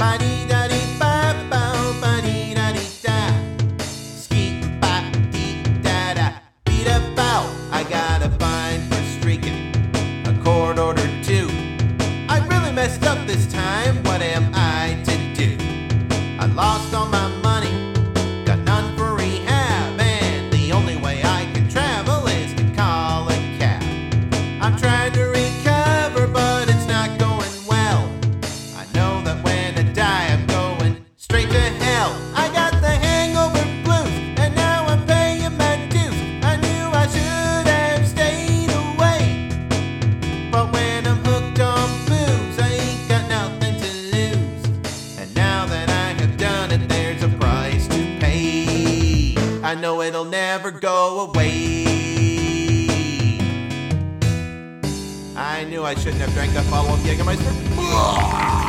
Ba-dee-da-dee-ba-bow, ba-dee-da-dee-da. Skeet-ba-dee-da-da. Beat-a-bow. I got a fine for streaking. A court order too. I really messed up this time. What am I to do? I lost all my money. Got none for rehab. And the only way I can travel is to call a cab. I'm trying to recover, but it's not going well. I know that when I die, I'm going straight to hell. I got the hangover blues, and now I'm paying my dues. I knew I should have stayed away, but when I'm hooked on booze, I ain't got nothing to lose. And now that I have done it, there's a price to pay. I know it'll never go away. I knew I shouldn't have drank that bottle of Jägermeister.